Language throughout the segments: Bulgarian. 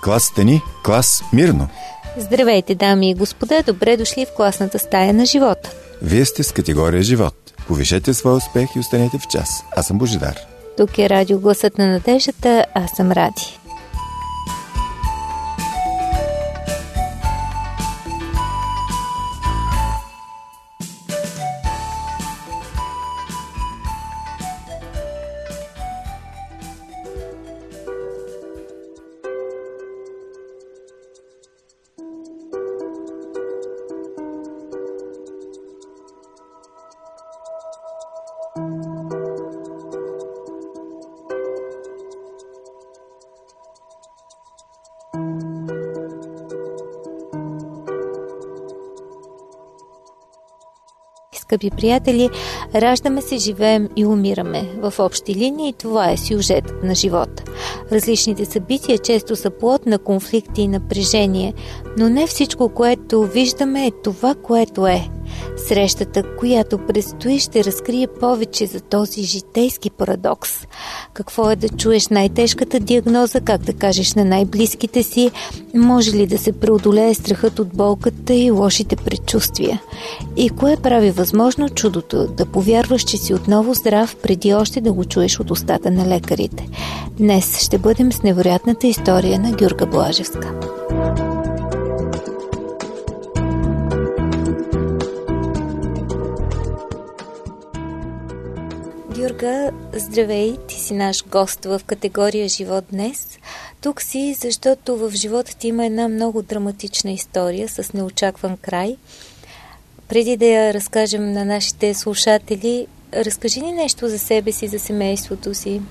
Класата ни – клас мирно. Здравейте, дами и господа, добре дошли в класната стая на живота. Вие сте с категория живот. Повишете своя успех и останете в час. Аз съм Божидар. Тук е радио Гласът на надеждата, аз съм Ради. Скъпи приятели, раждаме се, живеем и умираме. В общи линии това е сюжет на живота. Различните събития често са плод на конфликти и напрежение, но не всичко, което виждаме, е това, което е. Срещата, която предстои, ще разкрие повече за този житейски парадокс. Какво е да чуеш най-тежката диагноза, как да кажеш на най-близките си, може ли да се преодолее страхът от болката и лошите предчувствия? И кое прави възможно чудото да повярваш, че си отново здрав, преди още да го чуеш от устата на лекарите? Днес ще бъдем с невероятната история на Гюрга Блажевска. Гюрга, здравей, ти си наш гост в категория живот днес. Тук си, защото в живота ти има една много драматична история с неочакван край. Преди да я разкажем на нашите слушатели, разкажи ни нещо за себе си, за семейството си.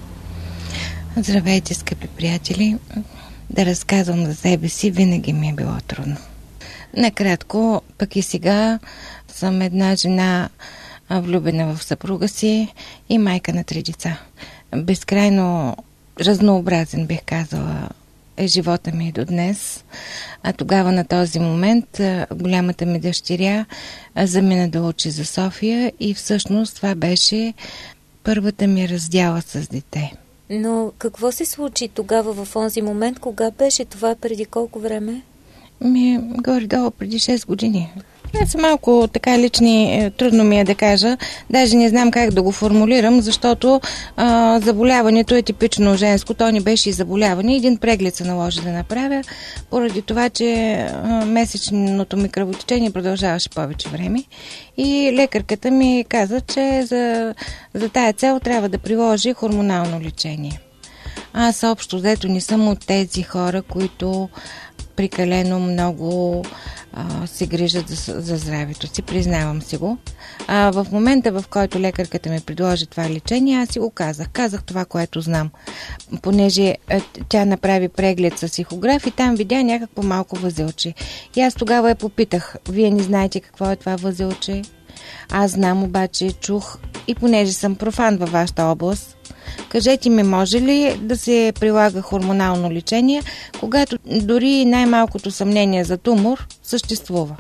Здравейте, скъпи приятели. Да разказвам за себе си винаги ми е било трудно. Накратко, пък и сега съм една жена, влюбена в съпруга си и майка на 3 деца. Безкрайно разнообразен, бих казала, е живота ми до днес. А тогава на този момент голямата ми дъщеря замина да учи за София и всъщност това беше първата ми раздяла с дете. Но какво се случи тогава в онзи момент? Кога беше това? Преди колко време? Горе-долу преди 6 години. Са малко така лични, трудно ми е да кажа. Даже не знам как да го формулирам, защото заболяването е типично женско. То ни беше и заболяване. Един преглед се наложи да направя, поради това, че месечното ми кръвотечение продължаваше повече време. И лекарката ми каза, че за тая цел трябва да приложи хормонално лечение. Аз общо взето не съм от тези хора, които прекалено много се грижат за здравето си, признавам си го. В момента, в който лекарката ми предложи това лечение, аз си го казах. Казах това, което знам. Понеже тя направи преглед с ехограф и там видя някакво малко възелче. И аз тогава я попитах, вие не знаете какво е това възелче? Аз знам, обаче чух и понеже съм профан във вашата област, кажете ми, може ли да се прилага хормонално лечение, когато дори най-малкото съмнение за тумор съществува?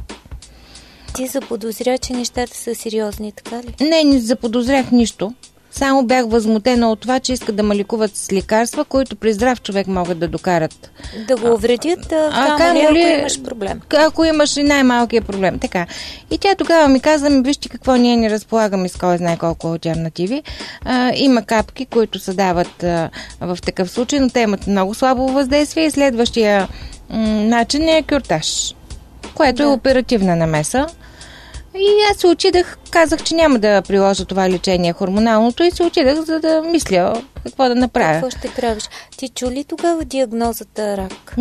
Ти заподозря, че нещата са сериозни, така ли? Не заподозрях нищо. Само бях възмутена от това, че искат да ме лекуват с лекарства, които при здрав човек могат да докарат. Да го увредят, ако имаш проблем. Ако имаш и най-малкият проблем. Така. И тя тогава ми каза, вижте какво, ние не разполагаме с кой знае колко алтернативи. Има капки, които се дават в такъв случай, но те имат много слабо въздействие и следващия начин е кюртаж, което е оперативна намеса. И аз се отидах, казах, че няма да приложа това лечение хормоналното и се отидах, за да мисля какво да направя. Какво ще правиш? Ти чу ли тогава диагнозата рак?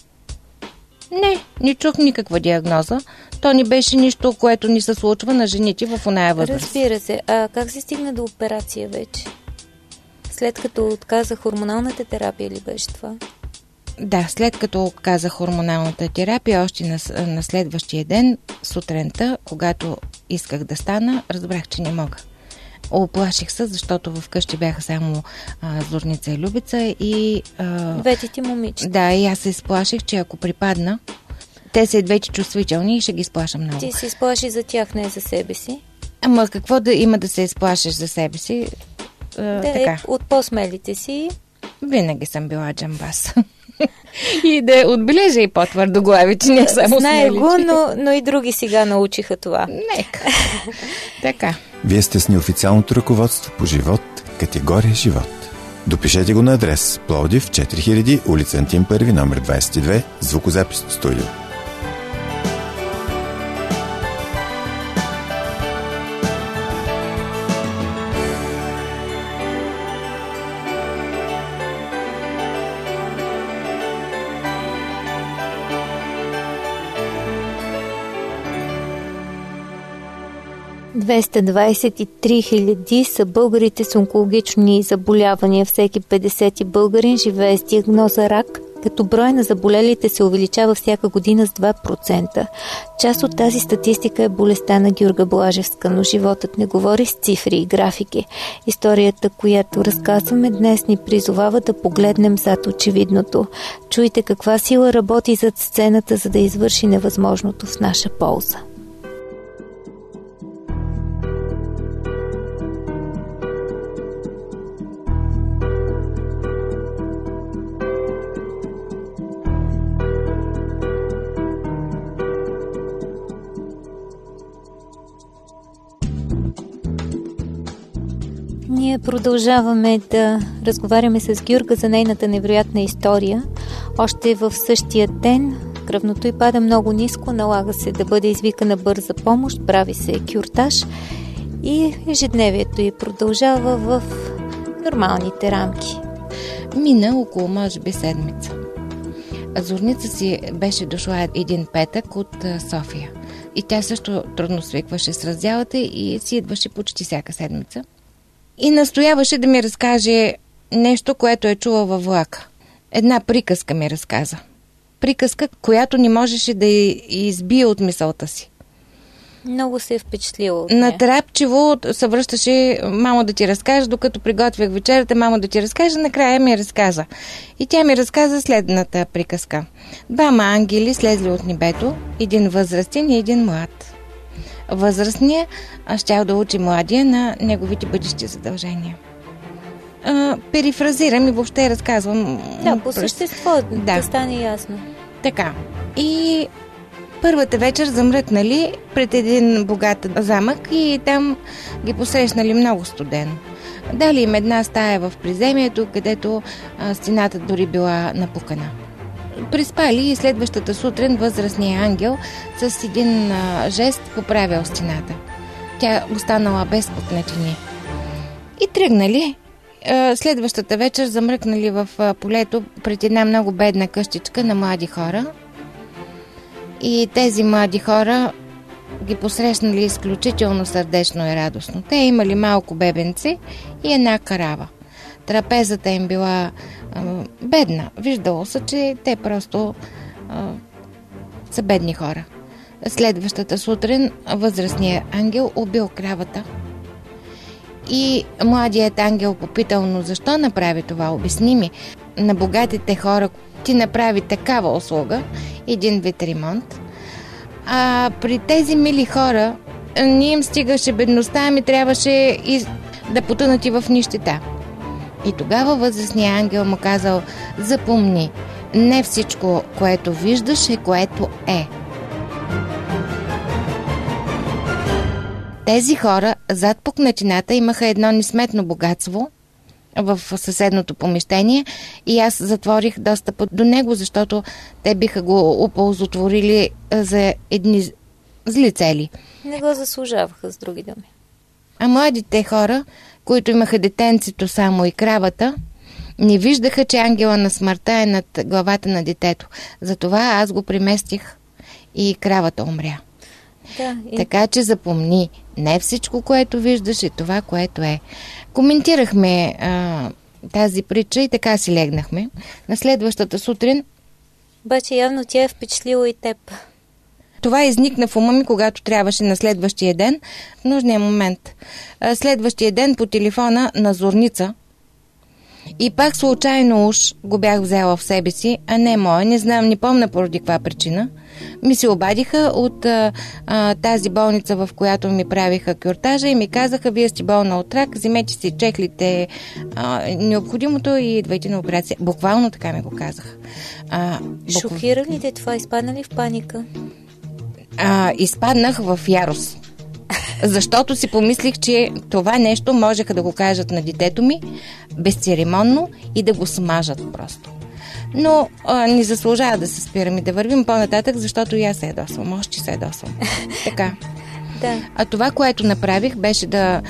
Не чух никаква диагноза. То не беше нищо, което ни се случва на жените в оная възраст. Разбира се. А как се стигна до операция вече? След като отказа хормоналната терапия ли беше това? Да, след като отказах хормоналната терапия, още на следващия ден, сутринта, когато исках да стана, разбрах, че не мога. Оплаших се, защото вкъщи бяха само Зорница и Любица и... Двете ти момичета. Да, и аз се изплаших, че ако припадна, те са и двете чувствителни и ще ги изплашам много. Ти се изплаши за тях, не за себе си? Ама какво да има да се изплашиш за себе си? Така. От по-смелите си. Винаги съм била джамбас. И да отбележа и по-твърдо глави, че не само знае го, но и други сега научиха това. Нека. Така. Вие сте с неофициалното ръководство по живот, категория живот. Допишете го на адрес Пловдив 4000, улица Антим 1, номер 22, звукозаписно студио. ...223 000 са българите с онкологични заболявания. Всеки 50 българин живее с диагноза рак, като брой на заболелите се увеличава всяка година с 2%. Част от тази статистика е болестта на Гюрга Блажевска, но животът не говори с цифри и графики. Историята, която разказваме днес, ни призовава да погледнем зад очевидното. Чуйте каква сила работи зад сцената, за да извърши невъзможното в наша полза. Ние продължаваме да разговаряме с Гюрга за нейната невероятна история. Още в същия ден кръвното й пада много ниско, налага се да бъде извикана бърза помощ, прави се кюртаж и ежедневието й продължава в нормалните рамки. Мина около, може би, седмица. Зорница си беше дошла един петък от София. И тя също трудно свикваше с раздялата и си идваше почти всяка седмица. И настояваше да ми разкаже нещо, което е чула във влака. Една приказка ми разказа. Приказка, която не можеше да избие от мисълта си. Много се е впечатлила от нея. Натрапчиво се връщаше: мамо да ти разкажа, докато приготвях вечерята, мамо да ти разкажа, накрая ми разказа. И тя ми разказа следната приказка. 2 ангели слезли от небето, един възрастен и един млад. Възрастният щял да учи младия на неговите бъдещи задължения. Перифразирам и въобще разказвам. Да, по същество, да стане ясно. Така. И първата вечер замръкнали пред един богат замък и там ги посрещнали много студено. Дали им една стая в приземието, където стената дори била напукана. Приспали и следващата сутрин възрастният ангел с един жест поправил стената. Тя останала без пукнатини. И тръгнали. Следващата вечер замръкнали в полето пред една много бедна къщичка на млади хора. И тези млади хора ги посрещнали изключително сърдечно и радостно. Те имали малко бебенци и една карава. Трапезата им била бедна. Виждало се, че те просто са бедни хора. Следващата сутрин възрастният ангел убил кравата. И младият ангел попитал: но защо направи това? Обясни ми. На богатите хора ти направи такава услуга, един вид ремонт. А при тези мили хора не им стигаше бедността, ами трябваше и да потънат и в нищета. И тогава възрастният ангел му казал: запомни, не всичко, което виждаш, е което е. Тези хора зад пукнатината имаха едно несметно богатство в съседното помещение и аз затворих достъпа до него, защото те биха го оползотворили за едни зли цели. Не го заслужаваха, с други думи. А младите хора, които имаха детенцето само и кравата, не виждаха, че ангела на смъртта е над главата на детето. Затова аз го преместих и кравата умря. Да, Така че запомни, не всичко, което виждаш, е това, което е. Коментирахме тази притча и така си легнахме. На следващата сутрин... Обаче явно тя е впечатлила и теб. Това изникна в ума ми, когато трябваше на следващия ден, в нужния момент. Следващия ден по телефона на Зорница. И пак случайно уж го бях взела в себе си, а не моя, не знам, не помня поради каква причина. ми се обадиха от тази болница, в която ми правиха кюртажа и ми казаха: вие сте болна от рак, вземете си чехлите, необходимото и идвайте на операция. Буквално така ми го казаха. Шокира ли те това? Изпадна ли в паника? Изпаднах в ярост. Защото си помислих, че това нещо можеха да го кажат на детето ми безцеремонно и да го смажат просто. Но не заслужава да се спирам и да вървим по-нататък, защото и аз се ядосвам. Още се ядосвам. Така. Да. А това, което направих, беше да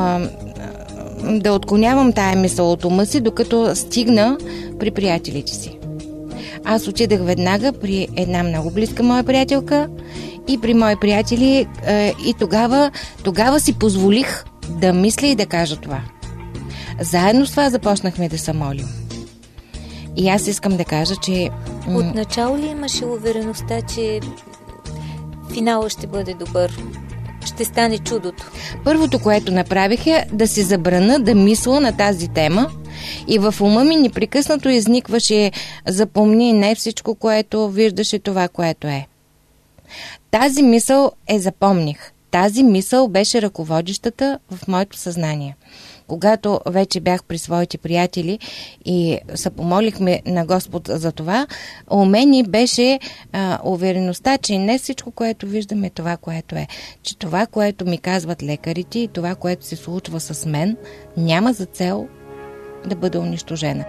отклонявам тая мисъл от ума си, докато стигна при приятелите си. Аз отидах веднага при една много близка моя приятелка и при мои приятели и тогава си позволих да мисля и да кажа това. Заедно с това започнахме да се молим. И аз искам да кажа, че... Отначало ли имаше увереността, че финала ще бъде добър? Ще стане чудото? Първото, което направих, е да си забрана да мисля на тази тема и в ума ми непрекъснато изникваше: запомни, не всичко, което виждаш, е това, което е. Тази мисъл запомних. Тази мисъл беше ръководещата в моето съзнание. Когато вече бях при своите приятели и се помолихме на Господ за това, у мен беше увереността, че не всичко, което виждаме, е това, което е. Че това, което ми казват лекарите и това, което се случва с мен, няма за цел да бъде унищожена.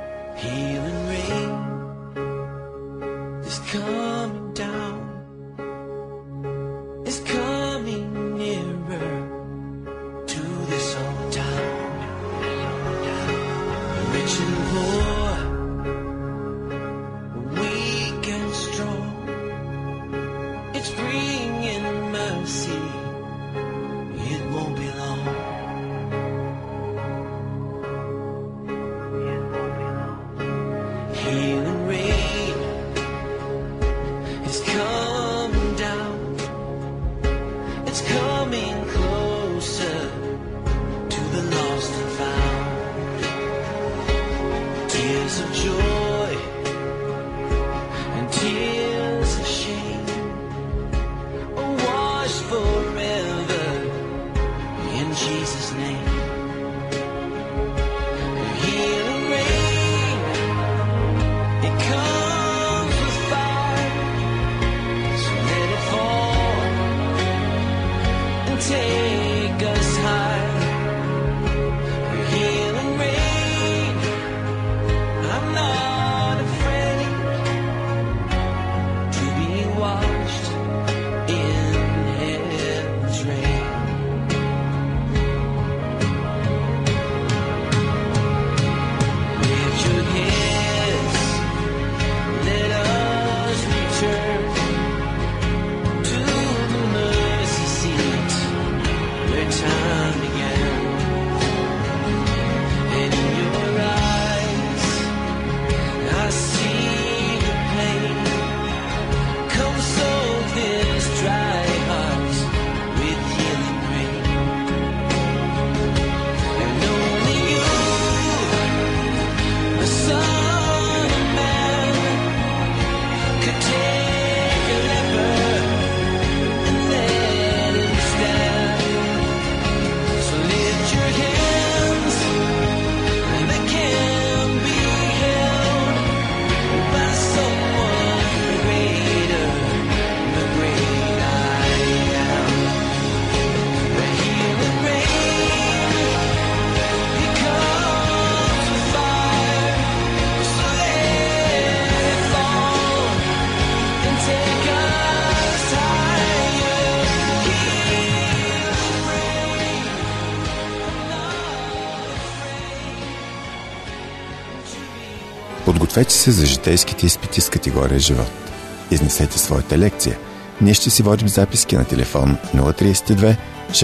Подгответе се за житейските изпити с категория живот. Изнесете своята лекция. Ние ще си водим записки на телефон 032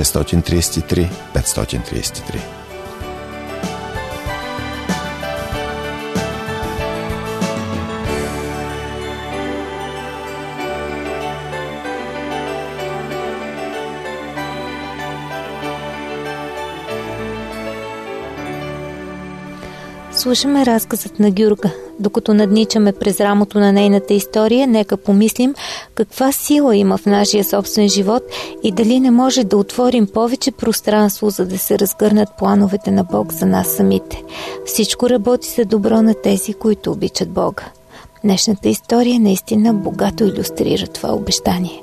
633 533. Слушаме разказът на Гюрга. Докато надничаме през рамото на нейната история, нека помислим каква сила има в нашия собствен живот и дали не може да отворим повече пространство, за да се разгърнат плановете на Бог за нас самите. Всичко работи за добро на тези, които обичат Бога. Днешната история наистина богато илюстрира това обещание.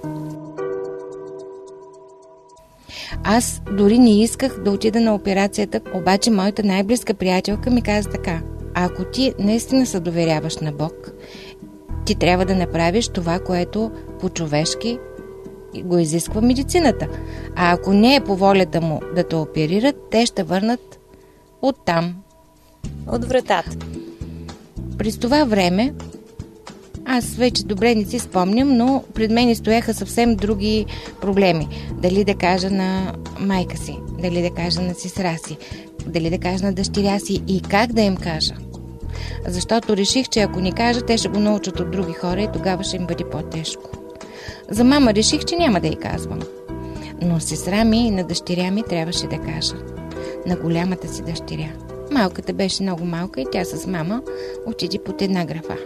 Аз дори не исках да отида на операцията, обаче моята най-близка приятелка ми каза така: ако ти наистина се доверяваш на Бог, ти трябва да направиш това, което по-човешки го изисква медицината. А ако не е по волята му да те оперират, те ще върнат оттам. От вратата. През това време, аз вече добре не си спомням, но пред мен стояха съвсем други проблеми. Дали да кажа на майка си, дали да кажа на сестра си, дали да кажа на дъщеря си и как да им кажа. Защото реших, че ако ни кажа, те ще го научат от други хора и тогава ще им бъде по-тежко. За мама реших, че няма да й казвам. Но сестра ми и на дъщеря ми трябваше да кажа. На голямата си дъщеря. Малката беше много малка и тя с мама отиде под една графа.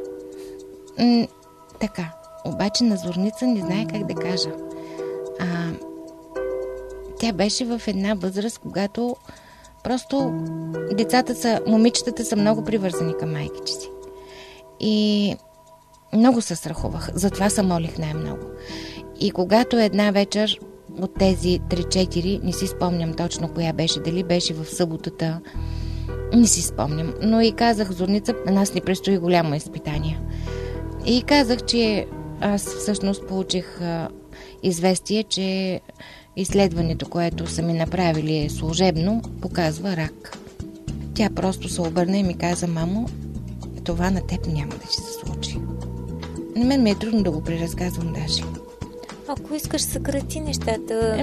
Така. Обаче на Зорница не знае как да кажа. Тя беше в една възраст, когато просто момичетата са много привързани към майките си. И много се страхувах. Затова се молих най-много. И когато една вечер от тези 3-4, не си спомням точно коя беше, дали беше в съботата, не си спомням. Но и казах: Зорница, на нас ни предстои голямо изпитание. И казах, че аз всъщност получих известие, че изследването, което са ми направили служебно, показва рак. Тя просто се обърна и ми каза: мамо, това на теб няма да ти се случи. На мен ми е трудно да го преразказвам даже. Ако искаш, съкрати нещата.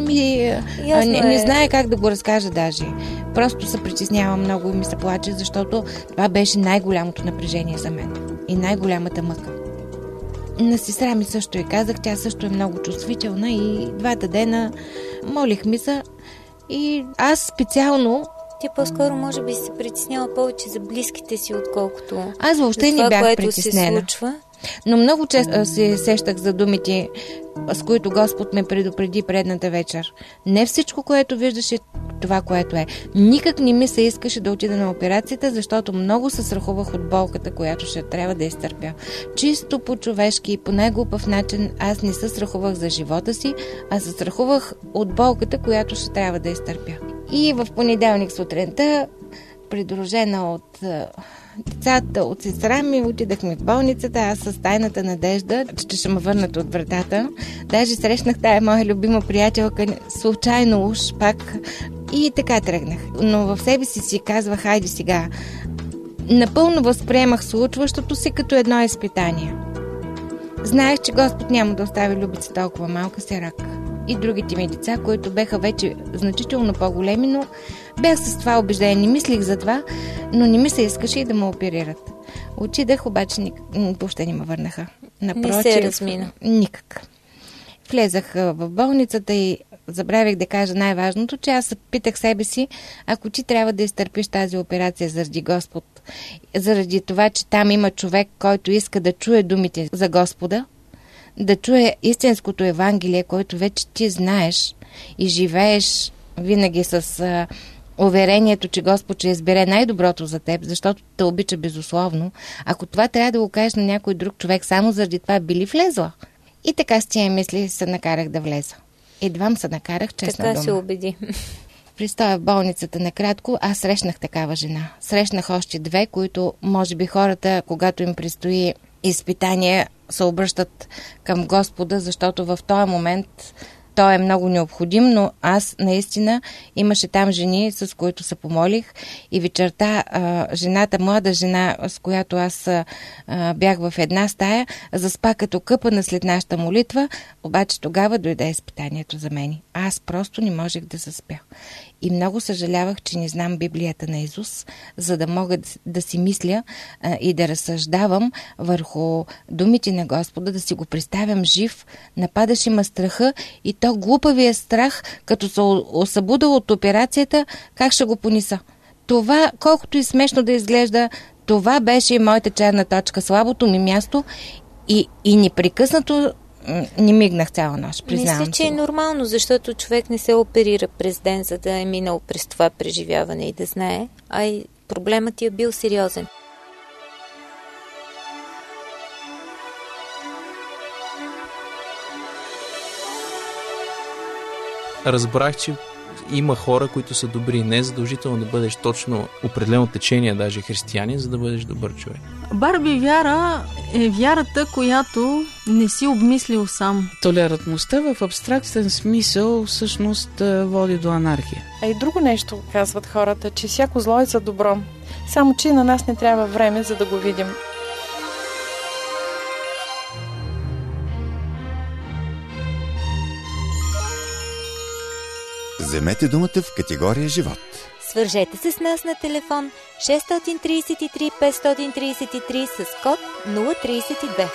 Не знае как да го разкажа даже. Просто се притеснявам много и ми се плаче, защото това беше най-голямото напрежение за мен. И най-голямата мъка. На сестра ми също и казах, тя също е много чувствителна и 2 дена молихме се. И аз специално... Ти по-скоро може би се притеснява повече за близките си, отколкото аз въобще не бях притеснена. Се случва. Но много често се сещах за думите, с които Господ ме предупреди предната вечер. Не всичко, което виждаш, е това, което е. Никак не ми се искаше да отида на операцията, защото много се страхувах от болката, която ще трябва да изтърпя. Чисто по-човешки и по най-глупав начин аз не се страхувах за живота си, а се страхувах от болката, която ще трябва да изтърпя. И в понеделник сутринта, придружена от децата, от сестра ми, отидахме в болницата, аз с тайната надежда, че ще ме върнат от вратата. Даже срещнах тая моя любима приятелка, случайно уж пак, и така тръгнах. Но в себе си казвах: хайде сега. Напълно възприемах случващото се като едно изпитание. Знаех, че Господ няма да остави Любица толкова малка сирак. И другите ми деца, които беха вече значително по-големи, но бях с това убеждение. Не мислих за това, но не ми се искаше и да ме оперират. Отидах, обаче въобще не ме върнаха. Напротив, не се размина. Никак. Влезах в болницата и забравих да кажа най-важното, че аз питах себе си: ако ти трябва да изтърпиш тази операция заради Господ, заради това, че там има човек, който иска да чуе думите за Господа, да чуе истинското Евангелие, което вече ти знаеш и живееш винаги с уверението, че Господ ще избере най-доброто за теб, защото те обича безусловно. Ако това трябва да го кажеш на някой друг човек, само заради това би ли влезла? И така с тия мисли се накарах да влеза. Едвам се накарах, честна дума. Така се убеди. Пристоя в болницата накратко, аз срещнах такава жена. Срещнах още 2, които може би хората, когато им предстои изпитание, се обръщат към Господа, защото в този момент той е много необходим, но аз наистина имаше там жени, с които се помолих, и вечерта жената, млада жена, с която аз бях в една стая, заспа като къпана след нашата молитва, обаче тогава дойде изпитанието за мен. Аз просто не можех да заспя. И много съжалявах, че не знам Библията на Исус, за да мога да си мисля и да разсъждавам върху думите на Господа, да си го представям жив. Нападаше ме страха и то глупавия страх, като се осъбудал от операцията, как ще го понеса. това, колкото и смешно да изглежда, това беше моята черна точка, слабото ми място и непрекъснато не мигнах цяла нощ, признавам. Мисля, че е нормално, защото човек не се оперира през ден, за да е минал през това преживяване и да знае, а и проблемът ти е бил сериозен. Разбрах, че има хора, които са добри. Не е задължително да бъдеш точно определено течение, даже християнин, за да бъдеш добър човек. Барби вяра е вярата, която не си обмислил сам. Толерантността в абстрактен смисъл всъщност води до анархия. А и друго нещо казват хората, че всяко зло е за добро. Само че на нас не трябва време, за да го видим. Вземете думата в категория живот. Свържете се с нас на телефон 633 533 с код 032.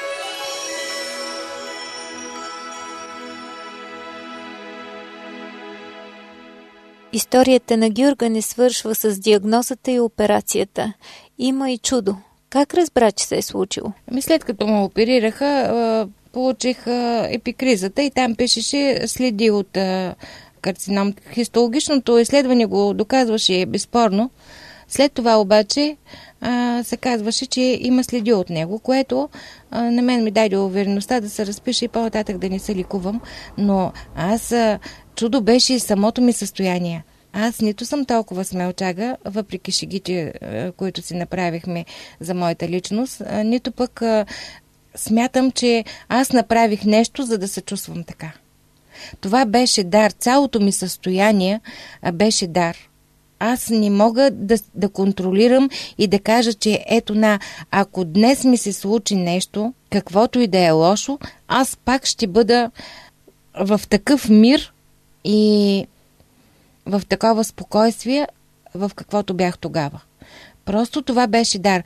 Историята на Гюрга не свършва с диагнозата и операцията. Има и чудо. Как разбра, че се е случило? След като му оперираха, получих епикризата и там пишеше следи от карцином. Хистологичното изследване го доказваше безспорно. След това обаче се казваше, че има следи от него, което на мен ми даде увереността да се разпише и по-нататък да не се лекувам. Но чудо беше самото ми състояние. Аз нито съм толкова смелчага, въпреки шегите, които си направихме за моята личност, нито пък смятам, че аз направих нещо, за да се чувствам така. Това беше дар. Цялото ми състояние беше дар. Аз не мога да контролирам и да кажа, че ако днес ми се случи нещо, каквото и да е лошо, аз пак ще бъда в такъв мир и в такова спокойствие, в каквото бях тогава. Просто това беше дар.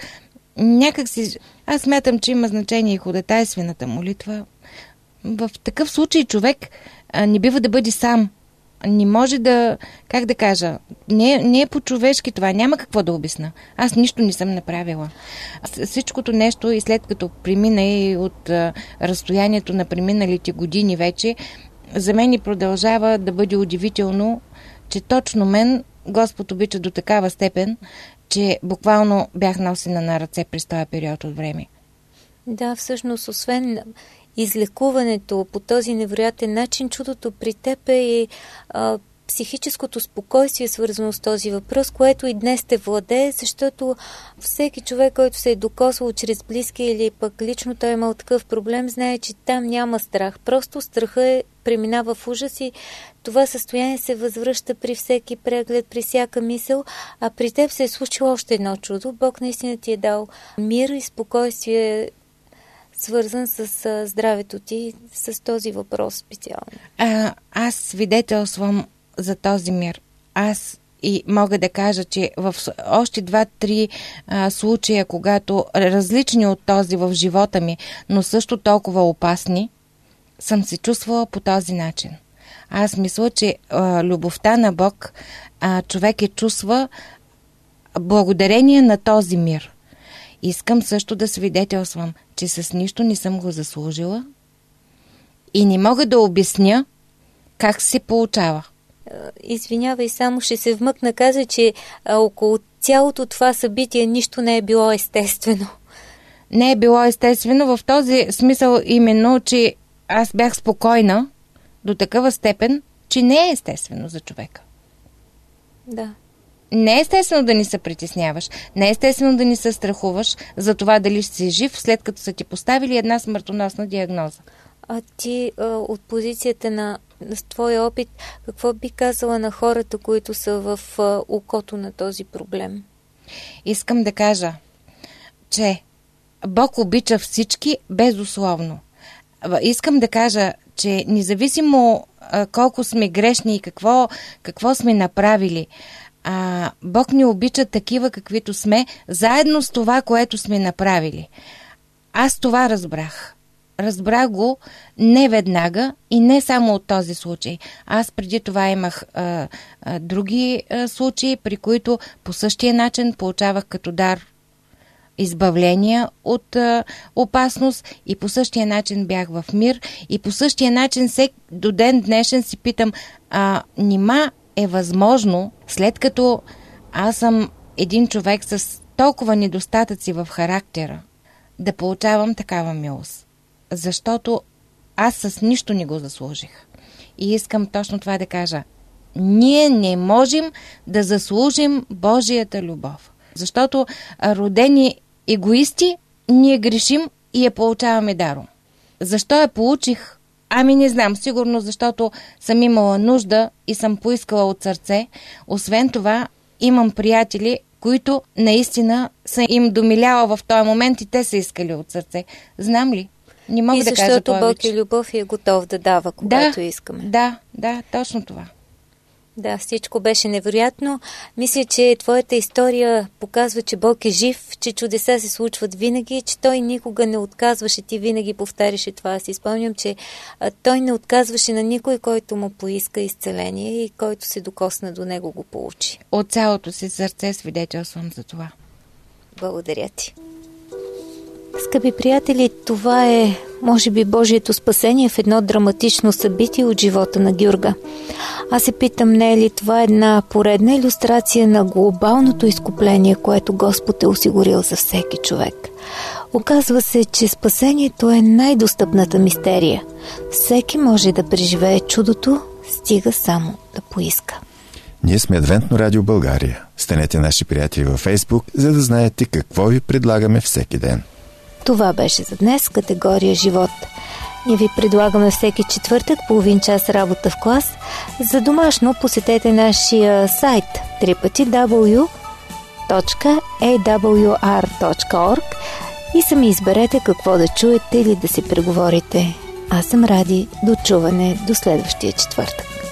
Аз смятам, че има значение и ходатайствената молитва. В такъв случай човек не бива да бъде сам. Не може да, как да кажа, не е по-човешки това, няма какво да обясна. Аз нищо не съм направила. Всичкото нещо и след като премина и от разстоянието на преминалите години вече, за мен и продължава да бъде удивително, че точно мен Господ обича до такава степен, че буквално бях носена на ръце през този период от време. Да, всъщност, освен излекуването по този невероятен начин, чудото при теб е и психическото спокойствие, свързано с този въпрос, което и днес те владее, защото всеки човек, който се е докосвал чрез близки или пък лично той имал такъв проблем, знае, че там няма страх. Просто страха преминава в ужас и това състояние се възвръща при всеки преглед, при всяка мисъл, а при теб се е случило още едно чудо. Бог наистина ти е дал мир и спокойствие, свързан с здравето ти, с този въпрос специално. Аз свидетелствам за този мир. Аз и мога да кажа, че в още 2-3 случая, когато различни от този в живота ми, но също толкова опасни, съм се чувствала по този начин. Аз мисля, че любовта на Бог човек чувства благодарение на този мир. Искам също да свидетелствам, че с нищо не съм го заслужила и не мога да обясня как се получава. Извинявай, само ще се вмъкна, каза, че около цялото това събитие нищо не е било естествено. Не е било естествено в този смисъл именно, че аз бях спокойна до такава степен, че не е естествено за човека. Да. Не е естествено да ни се притесняваш. Не е естествено да ни се страхуваш за това дали ще си жив, след като са ти поставили една смъртоносна диагноза. А ти от позицията на твоя опит, какво би казала на хората, които са в окото на този проблем? Искам да кажа, че Бог обича всички безусловно. Искам да кажа, че независимо колко сме грешни и какво сме направили, Бог ни обича такива, каквито сме, заедно с това, което сме направили. Аз това разбрах. разбрах го не веднага и не само от този случай. Аз преди това имах други случаи, при които по същия начин получавах като дар избавление от опасност и по същия начин бях в мир и по същия начин до ден днешен си питам, нима е възможно, след като аз съм един човек с толкова недостатъци в характера, да получавам такава милост. Защото аз с нищо не го заслужих. И искам точно това да кажа. Ние не можем да заслужим Божията любов. Защото родени егоисти, ние грешим и я получаваме даром. Защо я получих? Ами не знам, сигурно защото съм имала нужда и съм поискала от сърце. Освен това, имам приятели, които наистина са им домиляла в този момент и те са искали от сърце. Знам ли? Не мога да кажа повече. И защото Бог е любов и е готов да дава, когато искаме. Да, точно това. Да, всичко беше невероятно. Мисля, че твоята история показва, че Бог е жив, че чудеса се случват винаги, че Той никога не отказваше. Ти винаги повтаряше това. Аз си спомням, че Той не отказваше на никой, който му поиска изцеление и който се докосна до него, го получи. От цялото си сърце свидетелствам за това. Благодаря ти. Скъпи приятели, това е, може би, Божието спасение в едно драматично събитие от живота на Гюрга. Аз се питам, не е ли това една поредна илюстрация на глобалното изкупление, което Господ е осигурил за всеки човек. Оказва се, че спасението е най-достъпната мистерия. Всеки може да преживее чудото, стига само да поиска. Ние сме Адвентно радио България. Станете наши приятели във Фейсбук, за да знаете какво ви предлагаме всеки ден. Това беше за днес категория живот. Ние ви предлагаме всеки четвъртък половин час работа в клас. За домашно посетете нашия сайт www.awr.org и сами изберете какво да чуете или да си преговорите. Аз съм Ради. До чуване до следващия четвъртък.